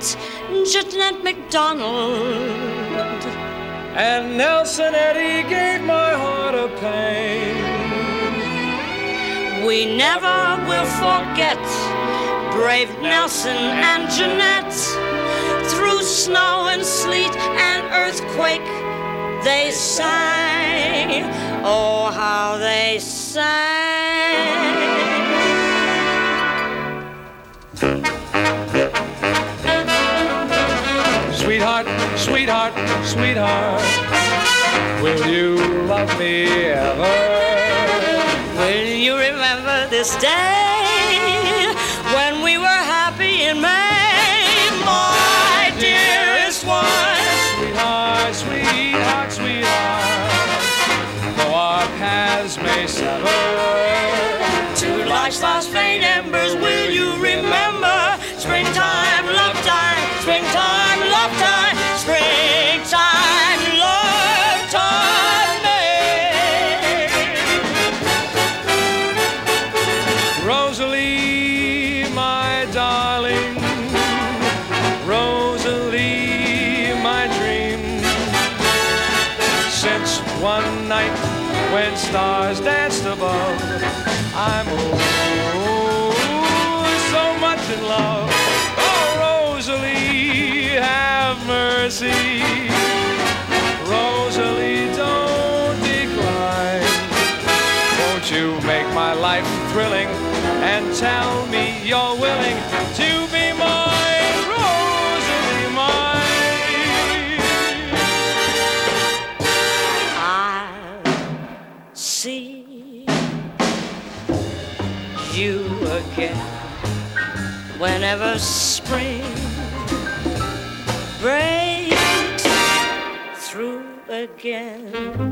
Jeanette MacDonald. And Nelson Eddy gave my heart a pain. We never will forget brave Nelson and Jeanette. Through snow and sleet and earthquake they sang. Oh, how they sang. Sweetheart, sweetheart, sweetheart, will you love me ever? Will you remember this day when we were happy in May, my dearest one? Sweetheart, sweetheart, sweetheart, though our paths may sever, to life's last faint embers, will you remember springtime, love time, springtime, love time, springtime, love time, May. Rosalie, my darling, Rosalie, my dream. Since one night when stars danced above, I'm so much in love. Oh, Rosalie, have mercy. Rosalie, don't decline. Won't you make my life thrilling and tell me you're willing to be mine, Rosalie, mine? I'll see you again whenever spring breaks through again.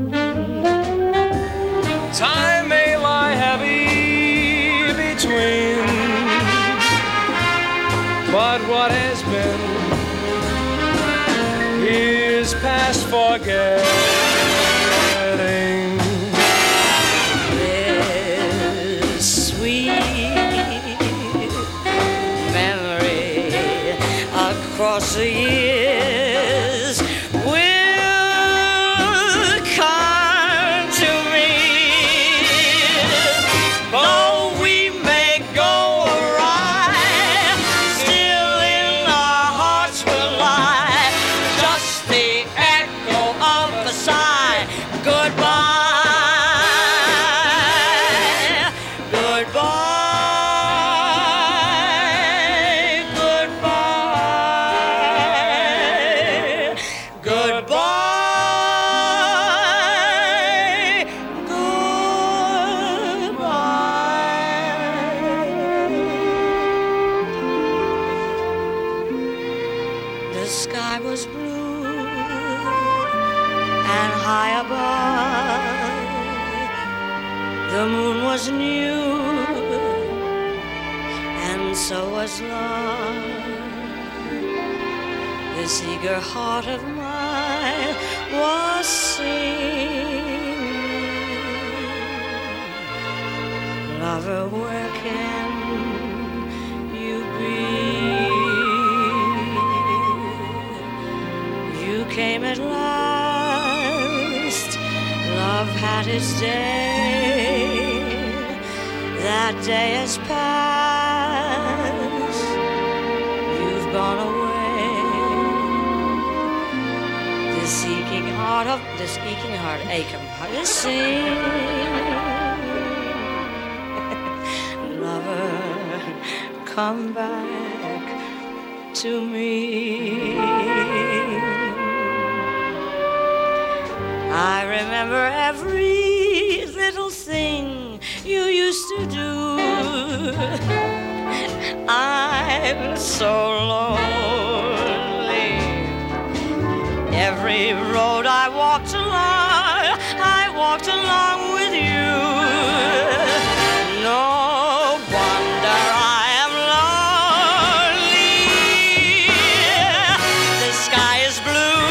Time may lie heavy between, but what has been is past forgetting. This sweet memory across the years will come to me. Though we may go awry, still in our hearts will lie just the echo of the sigh. Goodbye, goodbye, goodbye, goodbye, goodbye. The sky was blue and high above, the moon was new, and so was love. This eager heart of mine was singing. Lover, where can you be? You came at last, love had its day. That day has passed, you've gone away. This aching heart aching heart is singing. Lover, come back to me. I remember every little thing you used to do. I'm so lonely. Every road I walked along with you. No wonder I am lonely. The sky is blue,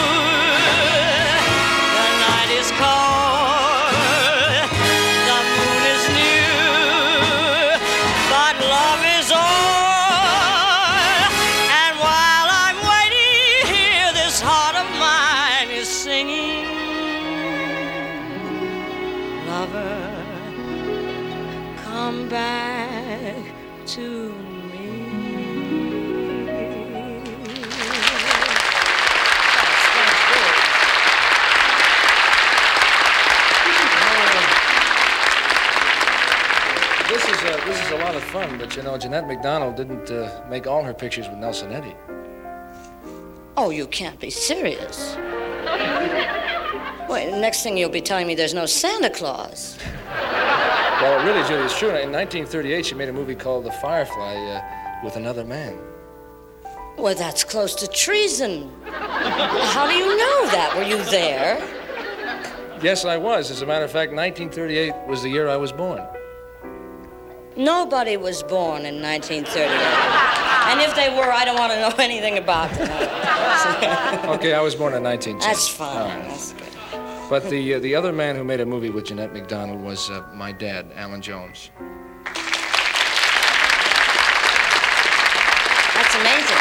the night is cold, the moon is new, but love is all. And while I'm to me. This is a lot of fun, but you know, Jeanette MacDonald didn't make all her pictures with Nelson Eddy. Oh, you can't be serious. Wait, the next thing you'll be telling me there's no Santa Claus. Well, really, Judy, it's true. In 1938, she made a movie called The Firefly with another man. Well, that's close to treason. How do you know that? Were you there? Yes, I was. As a matter of fact, 1938 was the year I was born. Nobody was born in 1938. And if they were, I don't want to know anything about them. Okay, I was born in 1910. That's fine. Right. That's good. But the other man who made a movie with Jeanette MacDonald was my dad, Alan Jones. That's amazing.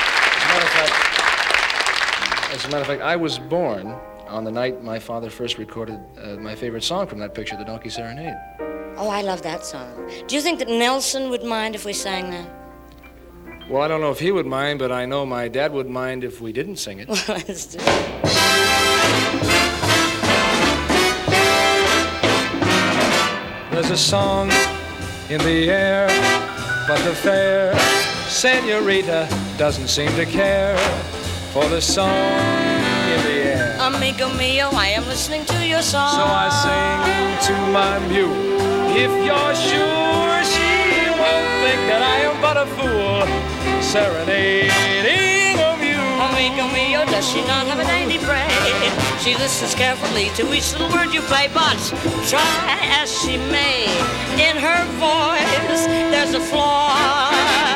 As a matter of fact, I was born on the night my father first recorded my favorite song from that picture, The Donkey Serenade. Oh, I love that song. Do you think that Nelson would mind if we sang that? Well, I don't know if he would mind, but I know my dad would mind if we didn't sing it. Well, let's do it. There's a song in the air, but the fair senorita doesn't seem to care for the song in the air. Amigo mio, I am listening to your song. So I sing to my mule. If you're sure she won't think that I am but a fool, serenading a mule. Amigo mio, does she not have a dainty braid? She listens carefully to each little word you play, but try as she may, in her voice there's a flaw.